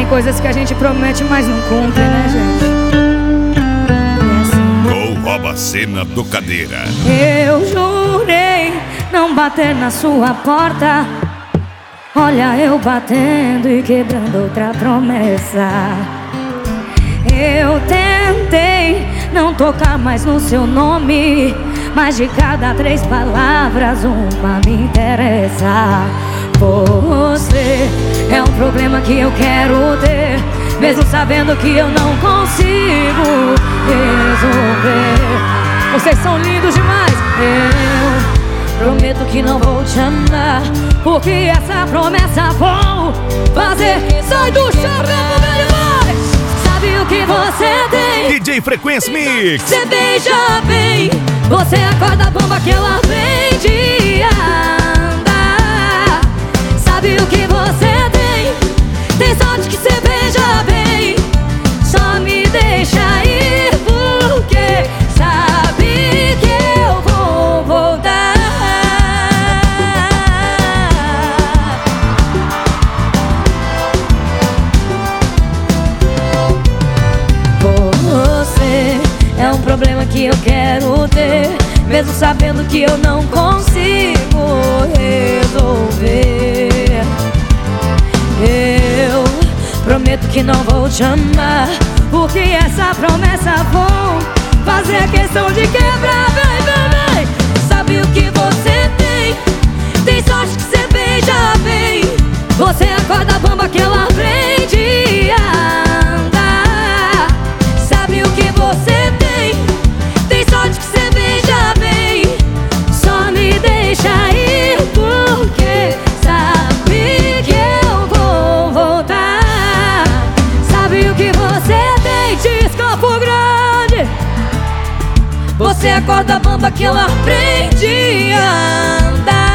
Tem coisas que a gente promete, mas não cumpre, né, gente? Ou rouba a cena do Cadeira. Eu jurei não bater na sua porta. Olha eu batendo e quebrando outra promessa. Eu tentei não tocar mais no seu nome, mas de cada 3 palavras uma me interessa. Você é um problema que eu quero ter, mesmo sabendo que eu não consigo resolver. Vocês são lindos demais. Eu prometo que não vou te amar, porque essa promessa vou fazer. Sai do chão, meu demais. Sabe o que você tem? DJ Frequência Mix. Você beija bem, você acorda a bomba que ela vem de andar. Sabe o que você tem? Tem sorte que você beija bem. Só me deixa ir, porque sabe que eu vou voltar. Você é um problema que eu quero ter, mesmo sabendo que eu não consigo resolver. Eu prometo que não vou te amar, porque essa promessa vou fazer questão de quebrar. Vem, vem, vem. Sabe o que você tem? Tem sorte que você beija bem. Você acorda a bomba que ela vem de andar. Sabe o que você tem? Tem sorte que você beija bem. Só me deixa ir, porque sabe que eu vou voltar. Sabe o que você tem? Diz Campo Grande. Você acorda a bomba que ela aprende a andar.